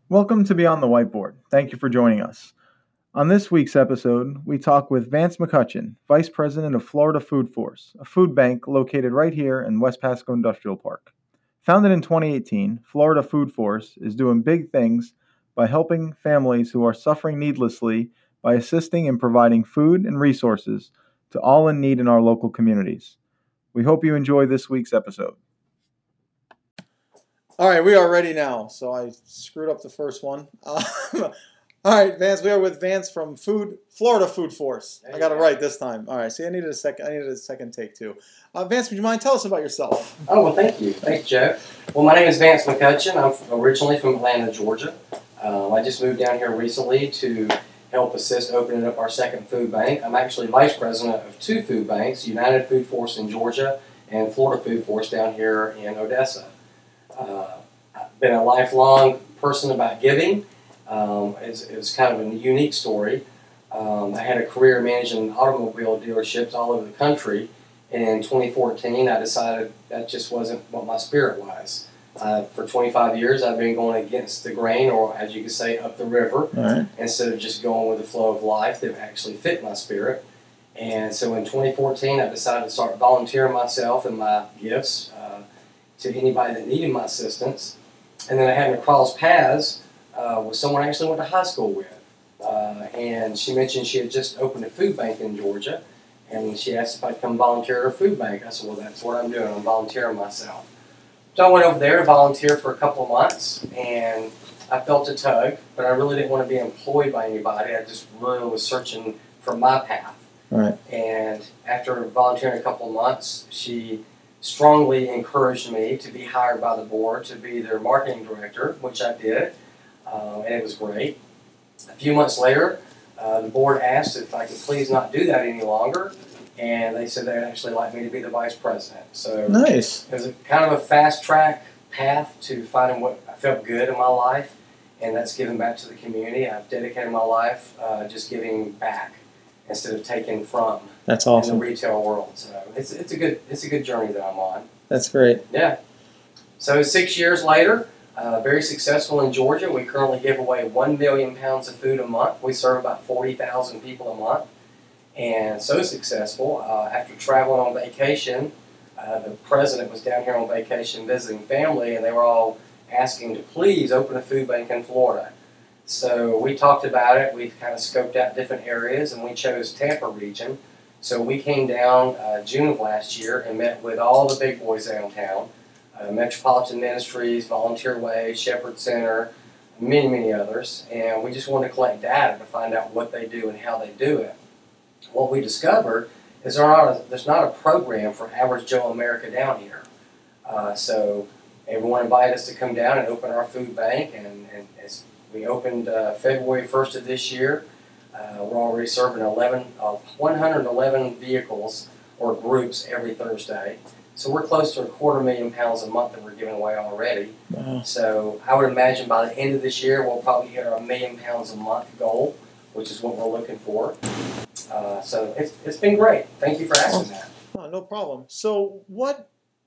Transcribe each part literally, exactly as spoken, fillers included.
Welcome to Beyond the Whiteboard. Thank you for joining us. On this week's episode, we talk with Vance McCutcheon, Vice President of Florida Food Force, a food bank located right here in West Pasco Industrial Park. Founded in twenty eighteen, Florida Food Force is doing big things by helping families who are suffering needlessly by assisting and providing food and resources to all in need in our local communities. We hope you enjoy this week's episode. All right, we are ready now. So I screwed up the first one. Uh, all right, Vance, we are with Vance from Food Florida Food Force. I got it right this time. All right, see, I needed a second. I needed a second take too. Uh, Vance, would you mind tell us about yourself? Oh, well, thank you. Thanks, Joe. Well, my name is Vance McCutcheon. I'm originally from Atlanta, Georgia. Um, I just moved down here recently to help assist opening up our second food bank. I'm actually vice president of two food banks, United Food Force in Georgia and Florida Food Force down here in Odessa. Uh, I've been a lifelong person about giving. Um, it's, it was kind of a unique story. Um, I had a career managing automobile dealerships all over the country. And in twenty fourteen, I decided that just wasn't what my spirit was. Uh, for twenty-five years, I've been going against the grain, or as you could say, up the river, right, instead of just going with the flow of life that actually fit my spirit. And so in twenty fourteen, I decided to start volunteering myself and my gifts uh, to anybody that needed my assistance. And then I happened to cross paths uh, with someone I actually went to high school with. Uh, and she mentioned she had just opened a food bank in Georgia. And she asked if I'd come volunteer at her food bank. I said, well, that's what I'm doing. I'm volunteering myself. So I went over there to volunteer for a couple of months, and I felt a tug, but I really didn't want to be employed by anybody. I just really was searching for my path. right. And after volunteering a couple of months, she strongly encouraged me to be hired by the board to be their marketing director, which I did, um, and it was great. A few months later, Uh, the board asked if I could please not do that any longer, and they said they'd actually like me to be the vice president. So Nice. it was a, kind of a fast track path to finding what I felt good in my life, and that's giving back to the community. I've dedicated my life uh, just giving back instead of taking from That's in awesome. the retail world. So it's it's a good it's a good journey that I'm on. That's great. Yeah. So six years later. Uh, very successful in Georgia. We currently give away one million pounds of food a month. We serve about forty thousand people a month. And so successful, uh, after traveling on vacation, uh, the president was down here on vacation visiting family, and they were all asking to please open a food bank in Florida. So we talked about it. We kind of scoped out different areas, and we chose Tampa region. So we came down uh, June of last year and met with all the big boys downtown. Uh, Metropolitan Ministries, Volunteer Way, Shepherd Center, many, many others. And we just wanted to collect data to find out what they do and how they do it. What we discovered is there not a, there's not a program for average Joe America down here. Uh, so everyone invited us to come down and open our food bank. And, and as we opened uh, February first of this year, uh, we're already serving eleven, uh, one hundred eleven vehicles or groups every Thursday. So we're close to a quarter million pounds a month that we're giving away already. Wow. So I would imagine by the end of this year, we'll probably hit our million pounds a month goal, which is what we're looking for. Uh, so it's, it's been great. Thank you for asking that. Oh, no problem. So what,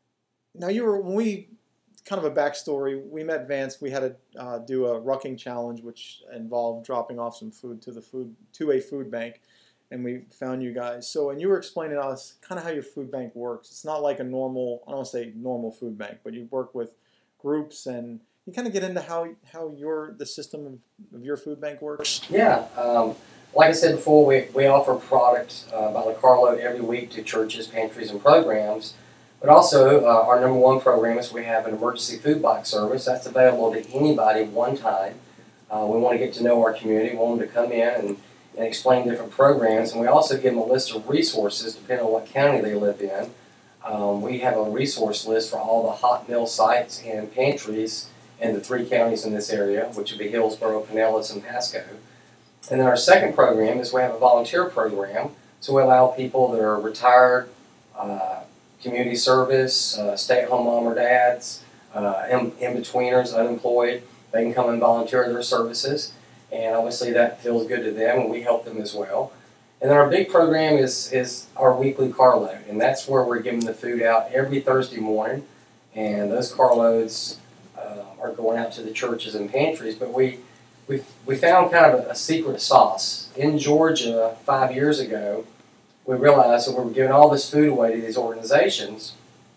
now you were, when we, kind of a backstory, we met Vance, we had to uh, do a rucking challenge, which involved dropping off some food to the food, to a food bank. And we found you guys. So, and you were explaining to us kind of how your food bank works. It's not like a normal, I don't want to say normal food bank, but you work with groups, and you kind of get into how how your the system of, of your food bank works. Yeah. Um, like I said before, we, we offer product uh, by the carload every week to churches, pantries, and programs. But also, uh, our number one program is we have an emergency food box service. That's available to anybody one time. Uh, we want to get to know our community. We want them to come in and and explain different programs, and we also give them a list of resources depending on what county they live in. Um, we have a resource list for all the hot meal sites and pantries in the three counties in this area, which would be Hillsborough, Pinellas, and Pasco. And then our second program is we have a volunteer program, so we allow people that are retired, uh, community service, uh, stay-at-home mom or dads, uh, in- in-betweeners, unemployed, they can come and volunteer their services. And obviously that feels good to them, and we help them as well. And then our big program is, is our weekly carload, and that's where we're giving the food out every Thursday morning. And those carloads uh, uh, are going out to the churches and pantries. But we we we found kind of a, a secret sauce in Georgia five years ago. We realized that we were giving all this food away to these organizations,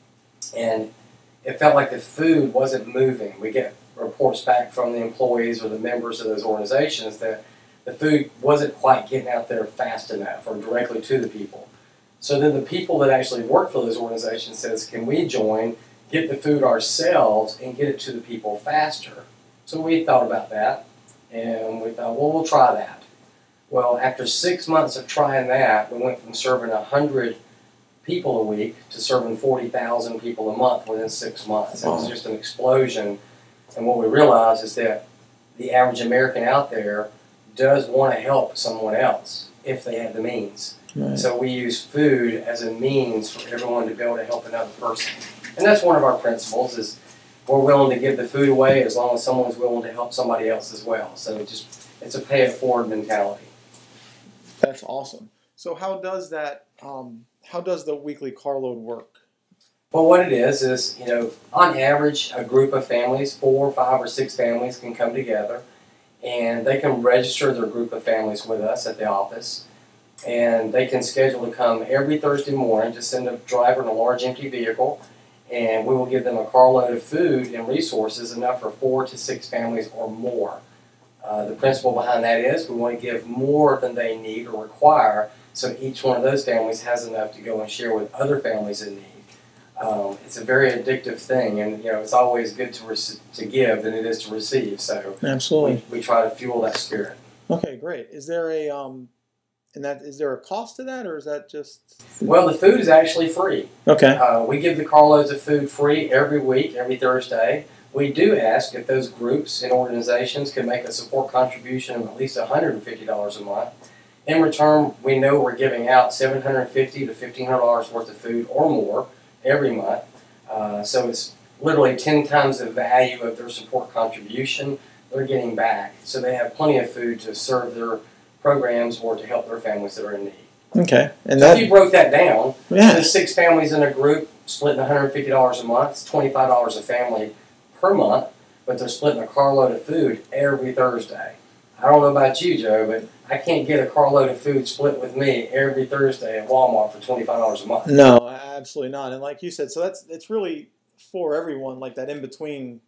and it felt like the food wasn't moving. We get reports back from the employees or the members of those organizations that the food wasn't quite getting out there fast enough or directly to the people. So then the people that actually work for those organizations says, can we join, get the food ourselves, and get it to the people faster? So we thought about that, and we thought, well, we'll try that. Well, after six months of trying that, we went from serving one hundred people a week to serving forty thousand people a month within six months. It was just an explosion. And what we realized is that the average American out there does want to help someone else if they have the means. Right. So we use food as a means for everyone to be able to help another person. And that's one of our principles is we're willing to give the food away as long as someone's willing to help somebody else as well. So it just it's a pay it forward mentality. That's awesome. So how does that um, how does the weekly carload work? Well, what it is is, you know, on average, a group of families, four, five, or six families can come together, and they can register their group of families with us at the office, and they can schedule to come every Thursday morning. Just send a driver in a large empty vehicle, and we will give them a carload of food and resources enough for four to six families or more. Uh, the principle behind that is we want to give more than they need or require, so each one of those families has enough to go and share with other families in need. Um, it's a very addictive thing, and you know it's always good to rec- to give than it is to receive. So absolutely, we, we try to fuel that spirit. Okay, great. Is there a um, and that is there a cost to that, or is that just? Well, the food is actually free. Okay. Uh, we give the carloads of food free every week, every Thursday. We do ask if those groups and organizations can make a support contribution of at least one hundred fifty dollars a month. In return, we know we're giving out seven hundred fifty dollars to fifteen hundred dollars worth of food or more every month. Uh, so it's literally ten times the value of their support contribution they're getting back. So they have plenty of food to serve their programs or to help their families that are in need. Okay. And so that, if you broke that down, yeah. the six families in a group splitting one hundred fifty dollars a month, it's twenty-five dollars a family per month, but they're splitting a carload of food every Thursday. I don't know about you, Joe, but I can't get a carload of food split with me every Thursday at Walmart for twenty-five dollars a month. No, absolutely not. And like you said, so that's it's really for everyone, like that in between.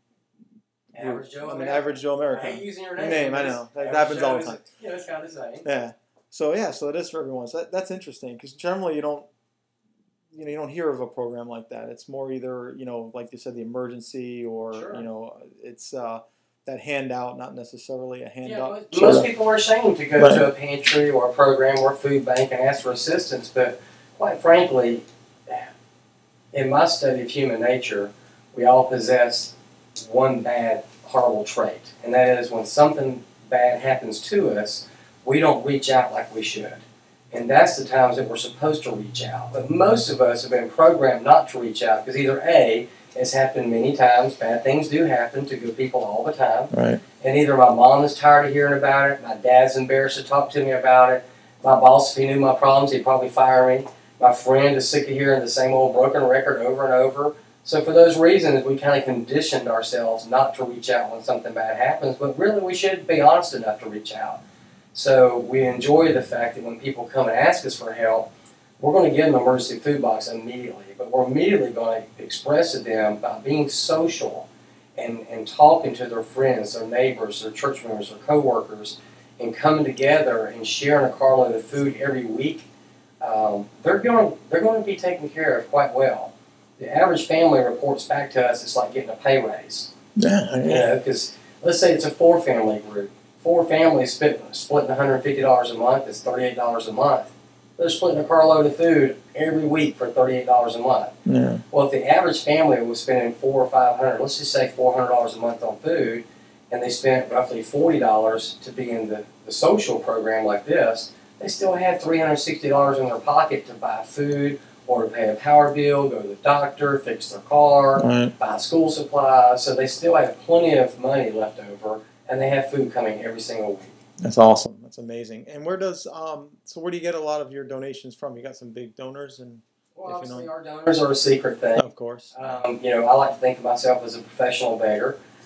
Average Joe I mean, American. average Joe American. I hate using your name. name I know. That happens all the time. Is, yeah, it's kind of the same. Yeah. So yeah, so it is for everyone. So that, that's interesting because generally you don't, you know, you don't hear of a program like that. It's more either, you know, like you said, the emergency or Sure. you know, it's uh, that handout, not necessarily a handout. Yeah, most people are ashamed to go right. to a pantry or a program or a food bank and ask for assistance, but quite frankly, in my study of human nature, we all possess one bad, horrible trait, and that is when something bad happens to us, we don't reach out like we should. And that's the times that we're supposed to reach out. But most of us have been programmed not to reach out because either A, it's happened many times, bad things do happen to good people all the time, right. and either my mom is tired of hearing about it, my dad's embarrassed to talk to me about it, my boss, if he knew my problems, he'd probably fire me, my friend is sick of hearing the same old broken record over and over. So for those reasons, we kind of conditioned ourselves not to reach out when something bad happens, but really we should be honest enough to reach out. So we enjoy the fact that when people come and ask us for help, we're going to give them an emergency food box immediately, but we're immediately going to express to them about being social and, and talking to their friends, their neighbors, their church members, their co-workers, and coming together and sharing a carload of food every week. Um, they're going to, they're going to be taken care of quite well. The average family reports back to us it's like getting a pay raise. Yeah, yeah. You know, because let's say it's a four-family group. Four families split, splitting one hundred fifty dollars a month is thirty-eight dollars a month. They're splitting a carload of food every week for thirty-eight dollars a month. Yeah. Well, if the average family was spending four or five hundred, let's just say four hundred dollars a month on food, and they spent roughly forty dollars to be in the, the social program like this, they still have three hundred sixty dollars in their pocket to buy food, or to pay a power bill, go to the doctor, fix their car, right. buy school supplies. So they still have plenty of money left over, and they have food coming every single week. That's awesome. That's amazing. And where does um? So where do you get a lot of your donations from? You got some big donors, and well, obviously our donors are a secret thing. Of course. Um, you know, I like to think of myself as a professional beggar.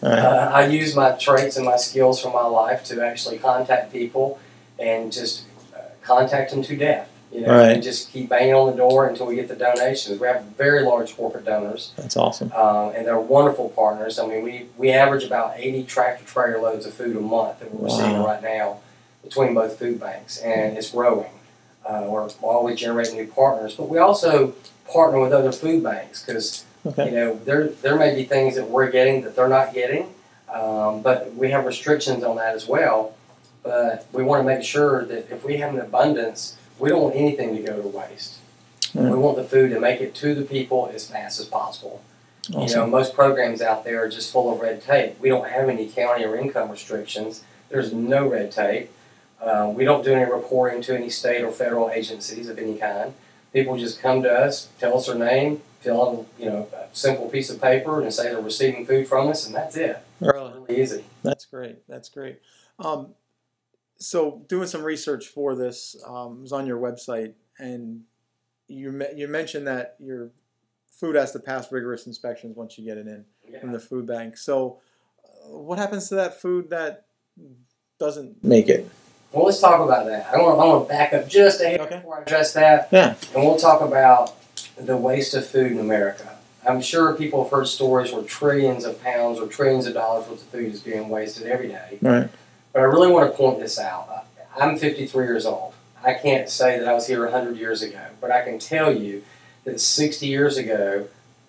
Right. Uh, I use my traits and my skills from my life to actually contact people and just uh, contact them to death. You know, Right. and just keep banging on the door until we get the donations. We have very large corporate donors. That's awesome. Um, and they're wonderful partners. I mean, we, we average about eighty tractor trailer loads of food a month that we're Wow. receiving right now between both food banks, and it's growing. Uh, we're always generating new partners, but we also partner with other food banks because Okay. you know there there may be things that we're getting that they're not getting, um, but we have restrictions on that as well. But we want to make sure that if we have an abundance, we don't want anything to go to waste. Mm. We want the food to make it to the people as fast as possible. Awesome. You know, most programs out there are just full of red tape. We don't have any county or income restrictions. There's no red tape. Uh, we don't do any reporting to any state or federal agencies of any kind. People just come to us, tell us their name, fill out you know a simple piece of paper, and say they're receiving food from us, and that's it. Really? It's really easy. That's great. That's great. Um, so doing some research for this, um, was on your website, and you me- you mentioned that your food has to pass rigorous inspections once you get it in Yeah. from the food bank. So uh, what happens to that food that doesn't make it? Well, let's talk about that. I want, I want to back up just a hair Okay. before I address that, Yeah. and we'll talk about the waste of food in America. I'm sure people have heard stories where trillions of pounds or trillions of dollars worth of food is being wasted every day. Right. But I really want to point this out. I'm fifty-three years old. I can't say that I was here one hundred years ago, but I can tell you that sixty years ago,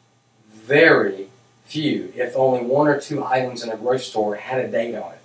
very few, if only one or two items in a grocery store had a date on it.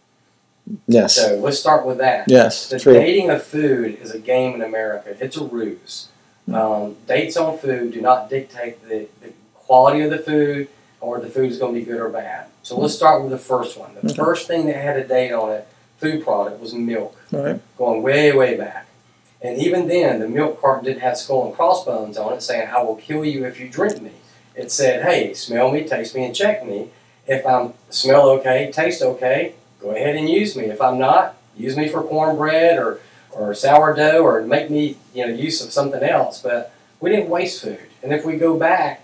Yes. So let's start with that. Yes. The True. dating of food is a game in America. It's a ruse. Um, dates on food do not dictate the, the quality of the food or the food is going to be good or bad. So let's start with the first one. The Okay. first thing that had a date on it, food product, was milk, All right. going way, way back. And even then, the milk carton didn't have skull and crossbones on it saying, I will kill you if you drink me. It said, hey, smell me, taste me, and check me. If I smell okay, taste okay, go ahead and use me. If I'm not, use me for cornbread or, or sourdough or make me you know use of something else. But we didn't waste food. And if we go back,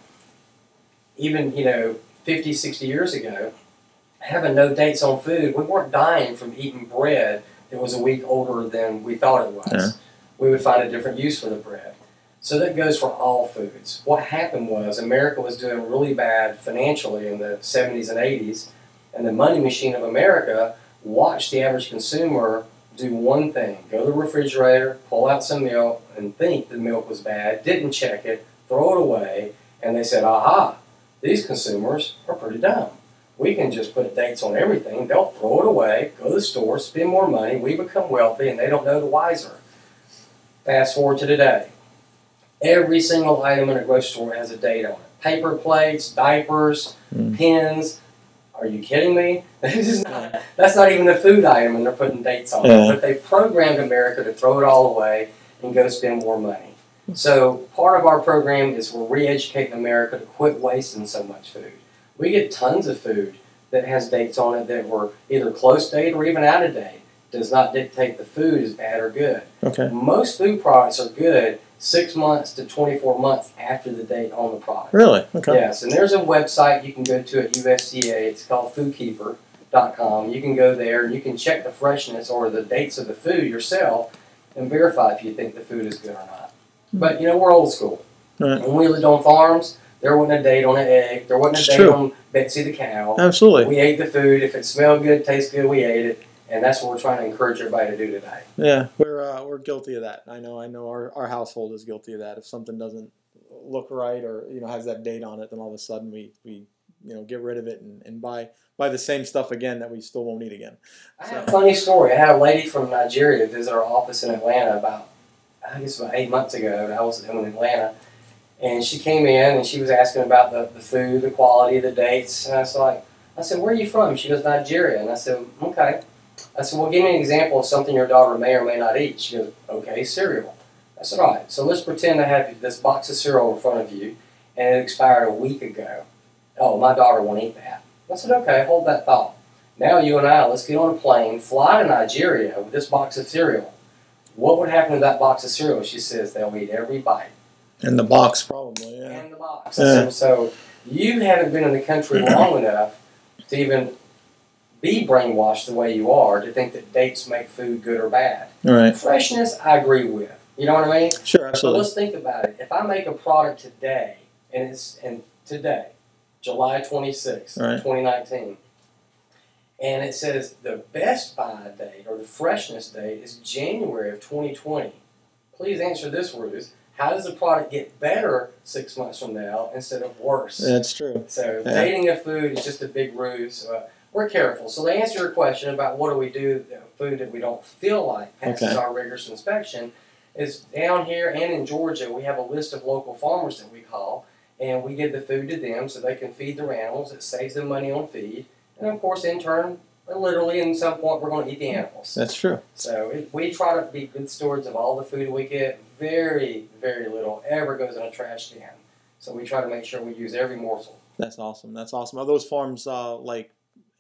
even you know fifty, sixty years ago, having no dates on food, we weren't dying from eating bread that was a week older than we thought it was. Yeah. We would find a different use for the bread. So that goes for all foods. What happened was America was doing really bad financially in the seventies and eighties, and the money machine of America watched the average consumer do one thing: go to the refrigerator, pull out some milk, and think the milk was bad, didn't check it, throw it away, and they said, aha, these consumers are pretty dumb. We can just put dates on everything. They'll throw it away, go to the store, spend more money, we become wealthy, and they don't know the wiser. Fast forward to today. Every single item in a grocery store has a date on it. Paper plates, diapers, Mm. pens. Are you kidding me? This is not, that's not even a food item and they're putting dates on Yeah. it. But they programmed America to throw it all away and go spend more money. So part of our program is we're re-educating America to quit wasting so much food. We get tons of food that has dates on it that were either close date or even out of date. Does not dictate the food is bad or good. Okay. Most food products are good six months to twenty-four months after the date on the product. Really? Okay. Yes, and there's a website you can go to at U S D A. It's called food keeper dot com. You can go there and you can check the freshness or the dates of the food yourself and verify if you think the food is good or not. But, you know, we're old school. Right. When we lived on farms, there wasn't a date on an egg. There wasn't a It's date true. on Betsy the cow. Absolutely. We ate the food. If it smelled good, tastes good, we ate it. And that's what we're trying to encourage everybody to do today. Yeah, we're uh, we're guilty of that. I know. I know. Our, our household is guilty of that. If something doesn't look right or you know has that date on it, then all of a sudden we, we you know get rid of it and, and buy buy the same stuff again that we still won't eat again. I have a funny story. I had a lady from Nigeria visit our office in Atlanta about, I guess about eight months ago. I was in Atlanta. And she came in and she was asking about the, the food, the quality, the dates. And I was like, I said, where are you from? She goes, Nigeria. And I said, okay. I said, well, give me an example of something your daughter may or may not eat. She goes, okay, cereal. I said, all right, so let's pretend I have this box of cereal in front of you, and it expired a week ago. Oh, my daughter won't eat that. I said, okay, hold that thought. Now you and I, let's get on a plane, fly to Nigeria with this box of cereal. What would happen to that box of cereal? She says they'll eat every bite. In the box, probably. Yeah. And the box. Yeah. So, so you haven't been in the country long enough to even be brainwashed the way you are to think that dates make food good or bad. All right. Freshness, I agree with. You know what I mean? Sure, So absolutely. let's think about it. If I make a product today, and it's and today, July twenty-sixth, Right. twenty nineteen, and it says the best buy date or the freshness date is January of twenty twenty. Please answer this, Ruth. How does the product get better six months from now instead of worse? That's true. So Yeah. dating a food is just a big ruse. Uh, we're careful. So to answer your question about what do we do with food that we don't feel like passes Okay. our rigorous inspection, is down here and in Georgia we have a list of local farmers that we call, and we give the food to them so they can feed their animals. It saves them money on feed, and of course in turn, literally in some point we're going to eat the animals. That's true. So it, we try to be good stewards of all the food we get. Very, very little ever goes in a trash can. So we try to make sure we use every morsel. That's awesome. That's awesome. Are those farms uh, like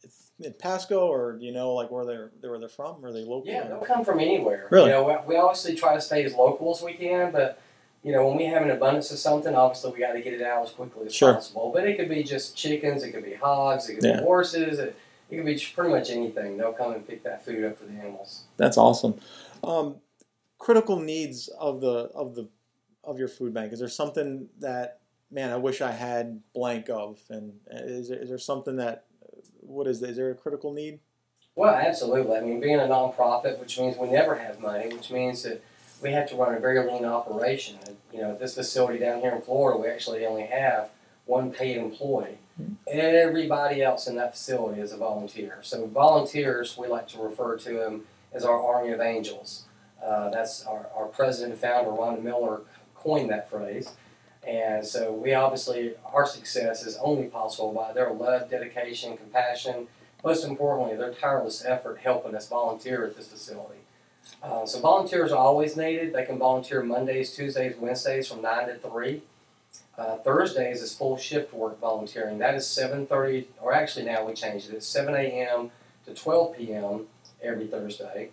in Pasco, or do you know like where they're where they're from? Are they local? Yeah, or- they'll come from anywhere. Really? You know, we, we obviously try to stay as local as we can, but you know, when we have an abundance of something, obviously we got to get it out as quickly as Sure. possible. But it could be just chickens, it could be hogs, it could Yeah. be horses, it, it could be pretty much anything. They'll come and pick that food up for the animals. That's awesome. Um, critical needs of the of the of your food bank. Is there something that, man, I wish I had blank of? And is there, is there something that, what is, is there a critical need? Well, absolutely. I mean, being a nonprofit, which means we never have money, which means that we have to run a very lean operation. And, you know, this facility down here in Florida, we actually only have one paid employee. Everybody else in that facility is a volunteer. So volunteers, we like to refer to them as our Army of Angels. Uh, that's our, our president and founder, Rhonda Miller, coined that phrase. And so we obviously, our success is only possible by their love, dedication, compassion, most importantly, their tireless effort helping us volunteer at this facility. Uh, so volunteers are always needed. They can volunteer Mondays, Tuesdays, Wednesdays from nine to three. Uh, Thursdays is full shift work volunteering. That is seven thirty, or actually now we changed it. It's seven a.m. to twelve p.m. every Thursday.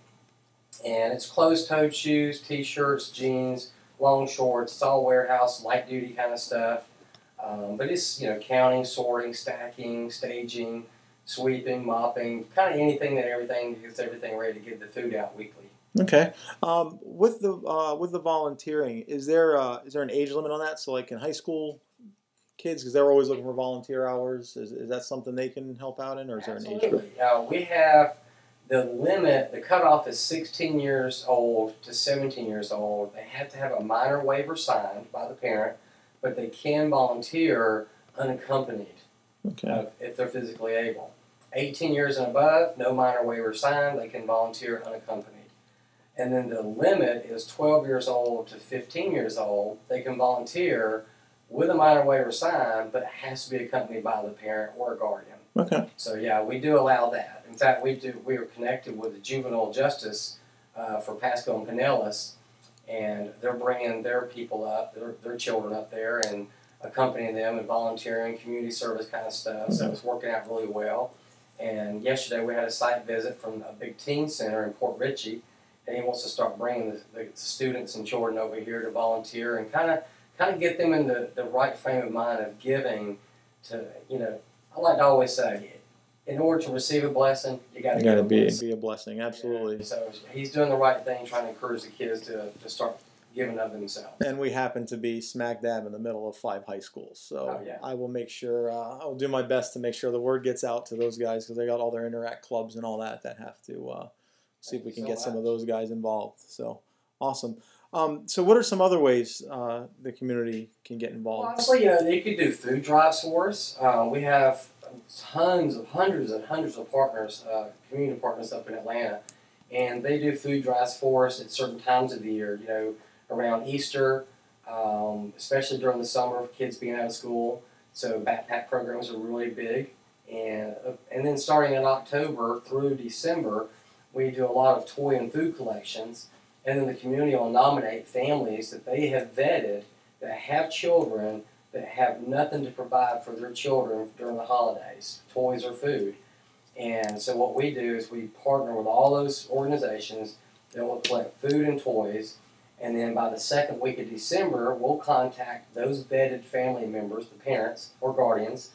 And it's closed-toed shoes, T-shirts, jeans, long shorts. It's all warehouse, light-duty kind of stuff. Um, but it's, you know, counting, sorting, stacking, staging, sweeping, mopping, kind of anything and everything gets everything ready to get the food out weekly. Okay. Um, with the uh, with the volunteering, is there uh, is there an age limit on that? So like in high school kids, because they're always looking for volunteer hours, is, is that something they can help out in, or is there an age limit? Absolutely. Uh, we have the limit, the cutoff is sixteen years old to seventeen years old. They have to have a minor waiver signed by the parent, but they can volunteer unaccompanied Okay. uh, if they're physically able. eighteen years and above, no minor waiver signed, they can volunteer unaccompanied. And then the limit is twelve years old to fifteen years old. They can volunteer with a minor waiver signed, but it has to be accompanied by the parent or a guardian. Okay. So yeah, we do allow that. In fact, we do. We are connected with the juvenile justice uh, for Pasco and Pinellas, and they're bringing their people up, their their children up there, and accompanying them and volunteering, community service kind of stuff. So it's working out really well. And yesterday we had a site visit from a big teen center in Port Richey, and he wants to start bringing the, the students and children over here to volunteer and kind of kind of get them in the, the right frame of mind of giving to, you know, I like to always say, in order to receive a blessing, you got to You give got to a be blessing. be a blessing, absolutely. Yeah, so he's doing the right thing, trying to encourage the kids to, to start giving of themselves. And we happen to be smack dab in the middle of five high schools, so Oh, yeah. I will make sure uh, I will do my best to make sure the word gets out to those guys, because they got all their interact clubs and all that that have to uh, see if Thank we you can so get some of much. those guys involved. So awesome. Um, so what are some other ways uh, the community can get Well, involved? honestly, you know, you could do food drives for us. Uh, we have tons of, hundreds and hundreds of partners, uh, community partners up in Atlanta, and they do food drives for us at certain times of the year, you know, around Easter, um, especially during the summer, kids being out of school. So backpack programs are really big. And, uh, and then starting in October through December, we do a lot of toy and food collections. And then the community will nominate families that they have vetted that have children that have nothing to provide for their children during the holidays, toys or food. And so what we do is we partner with all those organizations that will collect food and toys. And then by the second week of December, we'll contact those vetted family members, the parents or guardians,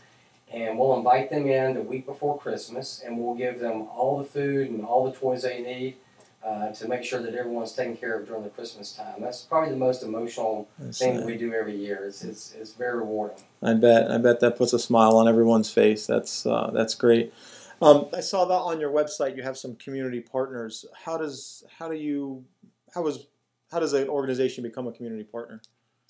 and we'll invite them in the week before Christmas, and we'll give them all the food and all the toys they need uh, to make sure that everyone's taken care of during the Christmas time. That's probably the most emotional That's thing nice. that we do every year. It's, it's, it's very rewarding. I bet. I bet that puts a smile on everyone's face. That's uh, that's great. Um, I saw that on your website. You have some community partners. How does how do you how is how does an organization become a community partner?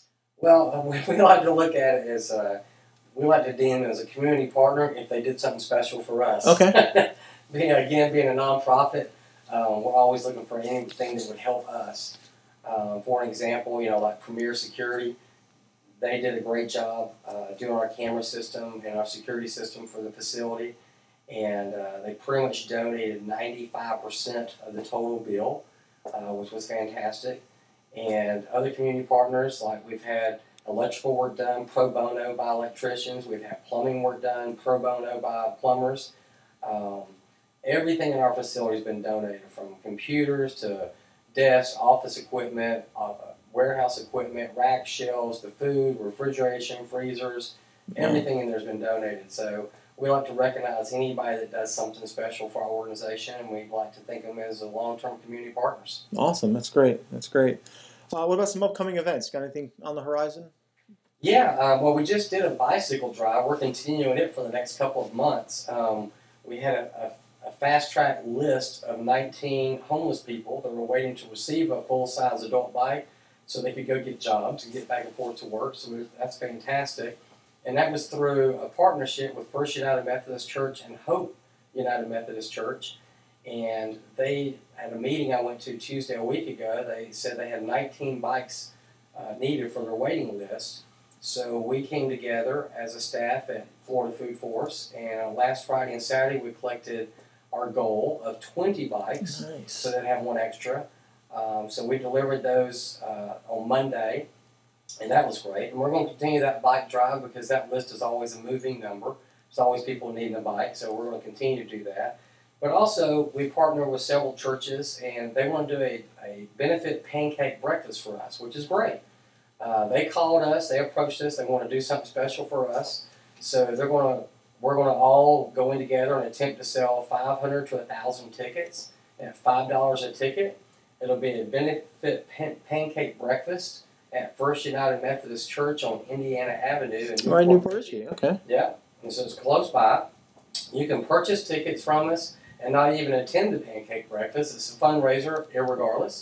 Well, we, we like to look at it as uh, we like to deem it as a community partner if they did something special for us. Okay. being again being a nonprofit, um, we're always looking for anything that would help us. Um, for an example, you know, like Premier Security, they did a great job uh, doing our camera system and our security system for the facility, and uh, they pretty much donated ninety-five percent of the total bill, uh, which was fantastic. And other community partners, like we've had electrical work done pro bono by electricians, we've had plumbing work done pro bono by plumbers. Um, everything in our facility has been donated, from computers to desks, office equipment, uh, warehouse equipment, rack shelves, the food, refrigeration, freezers, everything in there has been donated. So we like to recognize anybody that does something special for our organization, and we'd like to think of them as a long-term community partners. Awesome. That's great. That's great. Uh, what about some upcoming events? Got anything on the horizon? Yeah, um, well, we just did a bicycle drive. We're continuing it for the next couple of months. Um, we had a, a, a fast-track list of nineteen homeless people that were waiting to receive a full-size adult bike so they could go get jobs and get back and forth to work. So we, that's fantastic. And that was through a partnership with First United Methodist Church and Hope United Methodist Church. And they had a meeting I went to Tuesday a week ago. They said they had nineteen bikes uh, needed for their waiting list. So we came together as a staff at Florida Food Force, and last Friday and Saturday we collected our goal of twenty bikes. Nice. So they'd have one extra. Um, so we delivered those uh, on Monday, and that was great. And we're going to continue that bike drive because that list is always a moving number. There's always people needing a bike, so we're going to continue to do that. But also, we partner with several churches, and they want to do a, a benefit pancake breakfast for us, which is great. Uh, they called us, they approached us, they want to do something special for us. So they're going to, we're going to all go in together and attempt to sell five hundred to one thousand tickets at five dollars a ticket. It'll be a benefit pan- pancake breakfast at First United Methodist Church on Indiana Avenue. In Right, Newport Richey. Okay. Yeah, and so it's close by. You can purchase tickets from us and not even attend the pancake breakfast. It's a fundraiser, irregardless.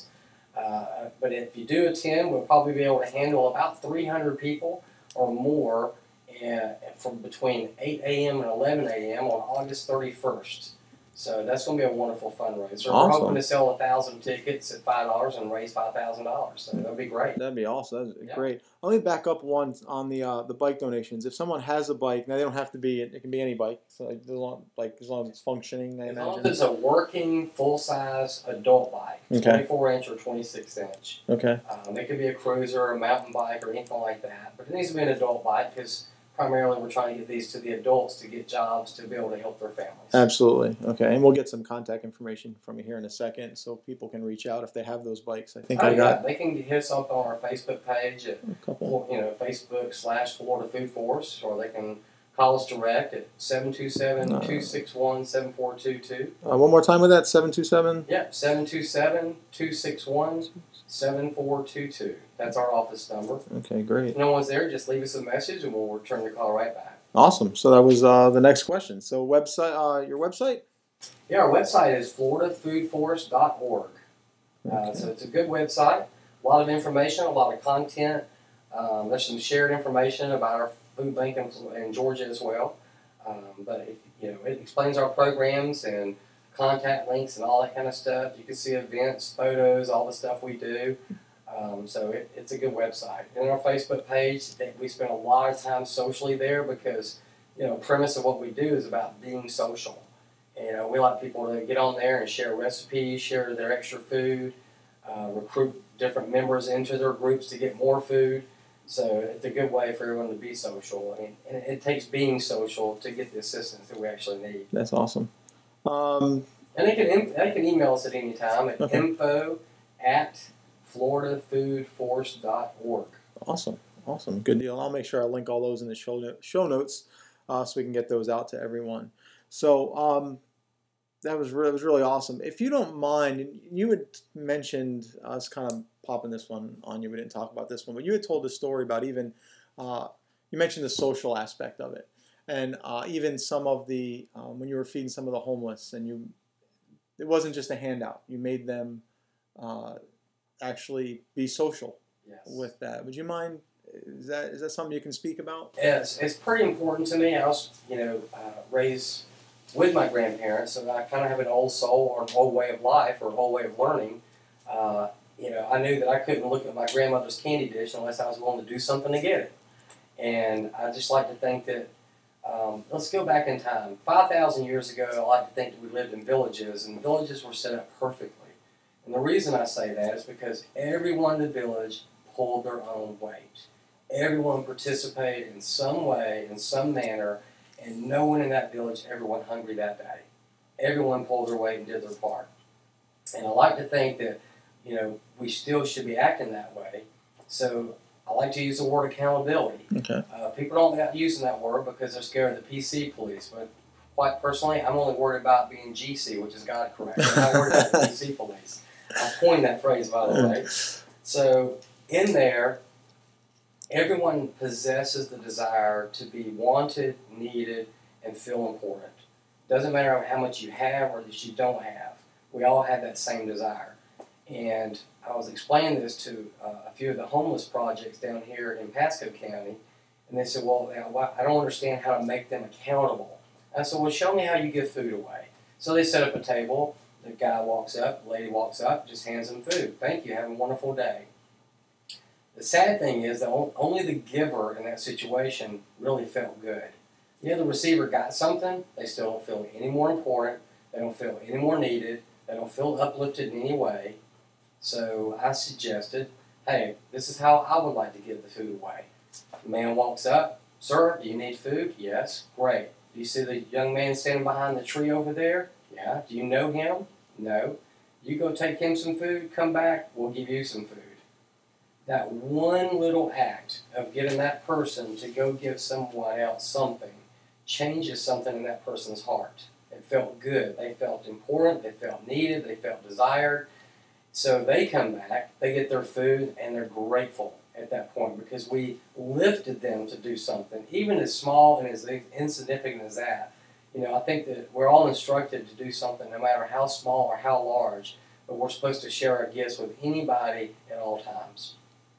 Uh, but if you do attend, we'll probably be able to handle about three hundred people or more uh, from between eight a.m. and eleven a.m. on August thirty-first. So that's going to be a wonderful fundraiser. Awesome. We're hoping to sell one thousand tickets at five dollars and raise five thousand dollars. So that'll be great. That'd be awesome. That's Yeah. great. Let me back up one on the uh, the bike donations. If someone has a bike, now they don't have to be. It can be any bike. So like, as long, like as long as it's functioning, I As long imagine. as it's a working, full-size adult bike, Okay. twenty-four inch or twenty-six inch. Okay. Um, it could be a cruiser, or a mountain bike, or anything like that. But it needs to be an adult bike because primarily we're trying to get these to the adults to get jobs to be able to help their families. Absolutely. Okay. And we'll get some contact information from you here in a second, so people can reach out if they have those bikes. I think Oh, I yeah, got they can hit us up on our Facebook page at, a couple. you know, Facebook slash Florida Food Force, or they can call us direct at seven two seven, two six one, seven four two two. Uh, one more time with that seven two seven. Yep, seven two seven, two six one, seven four two two. That's our office number. Okay, great. If no one's there, just leave us a message and we'll return the call right back. Awesome. So that was uh, the next question. So website, uh, your website? Yeah, our website is florida food force dot org. Uh, Okay. so it's a good website. A lot of information, a lot of content. Um, there's some shared information about our food bank in, in Georgia as well. Um, but it, you know, it explains our programs and contact links and all that kind of stuff. You can see events, photos, all the stuff we do. Um, so it, it's a good website. And our Facebook page, we spend a lot of time socially there because, you know, the premise of what we do is about being social. You know, we like people to get on there and share recipes, share their extra food, uh, recruit different members into their groups to get more food. So it's a good way for everyone to be social. And, and it takes being social to get the assistance that we actually need. That's awesome. Um, And they can they can email us at any time at Okay. info at florida food force dot org. awesome. Awesome. Good deal. I'll make sure I link all those in the show, no- show notes. uh, so we can get those out to everyone. So um, that was really, was really awesome. If you don't mind, you had mentioned, I was kind of popping this one on you, we didn't talk about this one, but you had told a story about even, uh, you mentioned the social aspect of it. And uh, even some of the, um, when you were feeding some of the homeless, and you, it wasn't just a handout. You made them uh, actually be social Yes. with that. Would you mind, is that is that something you can speak about? Yes, it's pretty important to me. I was, you know, uh, raised with my grandparents, so I kind of have an old soul or an old way of life or an old way of learning. Uh, you know, I knew that I couldn't look at my grandmother's candy dish unless I was willing to do something to get it. And I just like to think that, um, let's go back in time. five thousand years ago, I like to think that we lived in villages, and villages were set up perfectly. And the reason I say that is because everyone in the village pulled their own weight. Everyone participated in some way, in some manner, and no one in that village ever went hungry that day. Everyone pulled their weight and did their part. And I like to think that, you know, we still should be acting that way. So I like to use the word accountability. Okay. Uh, people don't like using that word because they're scared of the P C police. But quite personally, I'm only worried about being G C, which is God correct. I'm not worried about the P C police. I coined that phrase, by the way. So in there, everyone possesses the desire to be wanted, needed, and feel important. Doesn't matter how much you have or that you don't have. We all have that same desire. And I was explaining this to uh, a few of the homeless projects down here in Pasco County, and they said, well, I don't understand how to make them accountable. I said, well, show me how you give food away. So they set up a table. The guy walks up, the lady walks up, just hands them food. Thank you, have a wonderful day. The sad thing is that only the giver in that situation really felt good. You know, the receiver got something, they still don't feel any more important, they don't feel any more needed, they don't feel uplifted in any way. So I suggested, hey, this is how I would like to give the food away. The man walks up, sir, do you need food? Yes, great. Do you see the young man standing behind the tree over there? Yeah. Do you know him? No. You go take him some food, come back, we'll give you some food. That one little act of getting that person to go give someone else something changes something in that person's heart. It felt good. They felt important. They felt needed. They felt desired. So they come back, they get their food, and they're grateful at that point because we lifted them to do something, even as small and as insignificant as that. You know, I think that we're all instructed to do something no matter how small or how large, but we're supposed to share our gifts with anybody at all times.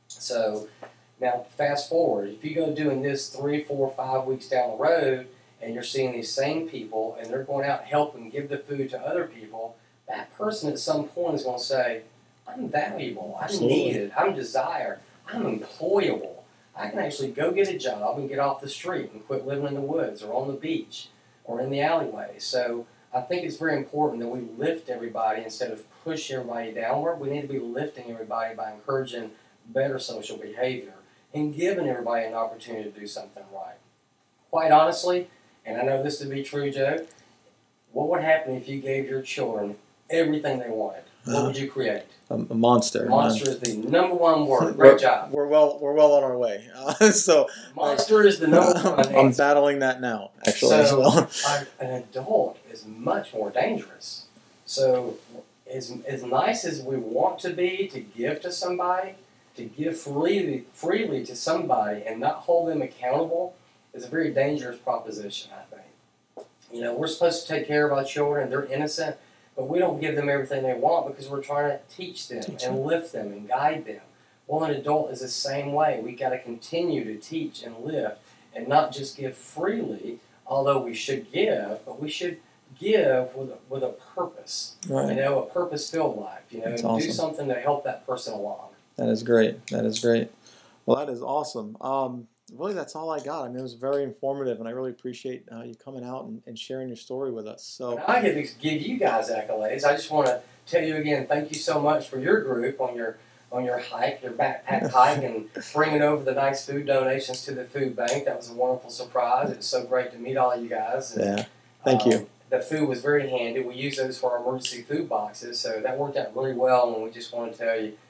So now fast forward, if you go doing this three, four, five weeks down the road and you're seeing these same people and they're going out and helping give the food to other people, that person at some point is going to say, I'm valuable, I'm Absolutely. needed, I'm desired, I'm employable. I can actually go get a job and get off the street and quit living in the woods or on the beach or in the alleyway. So I think it's very important that we lift everybody instead of push everybody downward. We need to be lifting everybody by encouraging better social behavior and giving everybody an opportunity to do something right. Quite honestly, and I know this to be true, Joe, what would happen if you gave your children everything they wanted? What Uh, would you create? a, a monster. Monster is the number one word. Great we're, job. We're well. We're well on our way. Uh, so Monster is the number one I'm answer. battling that now, actually, So, as well. a- an adult is much more dangerous. So as, as nice as we want to be to give to somebody, to give freely, freely to somebody and not hold them accountable is a very dangerous proposition, I think. You know, we're supposed to take care of our children. They're innocent, but we don't give them everything they want because we're trying to teach them Teach and them. lift them and guide them. Well, an adult is the same way. We got to continue to teach and lift and not just give freely, although we should give, but we should give with a, with a purpose. Right. You know, a purpose-filled life. You know, That's and do awesome. something to help that person along. That is great. That is great. Well, that is awesome. Um, really, that's all I got. I mean, it was very informative, and I really appreciate uh, you coming out and, and sharing your story with us. So, And I give, give you guys accolades. I just want to tell you again, thank you so much for your group on your on your hike, your backpack hike, and bringing over the nice food donations to the food bank. That was a wonderful surprise. It was so great to meet all of you guys. And, yeah, thank um, you. The food was very handy. We use those for our emergency food boxes, so that worked out really well. And we just want to tell you,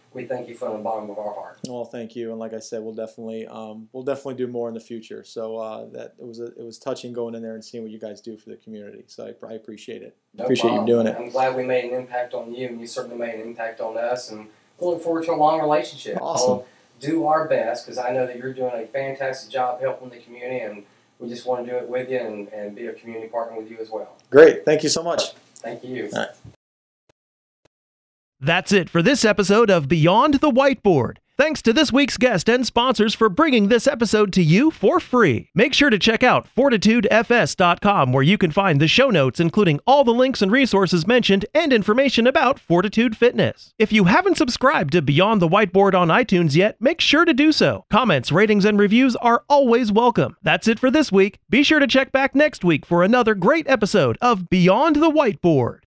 we thank you from the bottom of our heart. Well, thank you, and like I said, we'll definitely um, we'll definitely do more in the future. So uh, that it was a, it was touching going in there and seeing what you guys do for the community. So I, I appreciate it. No appreciate problem. you doing it. I'm glad we made an impact on you, and you certainly made an impact on us. And we look forward to a long relationship. Awesome. We'll do our best because I know that you're doing a fantastic job helping the community, and we just want to do it with you and, and be a community partner with you as well. Great. Thank you so much. Thank you. All right. That's it for this episode of Beyond the Whiteboard. Thanks to this week's guest and sponsors for bringing this episode to you for free. Make sure to check out fortitude f s dot com where you can find the show notes including all the links and resources mentioned and information about Fortitude Fitness. If you haven't subscribed to Beyond the Whiteboard on iTunes yet, make sure to do so. Comments, ratings, and reviews are always welcome. That's it for this week. Be sure to check back next week for another great episode of Beyond the Whiteboard.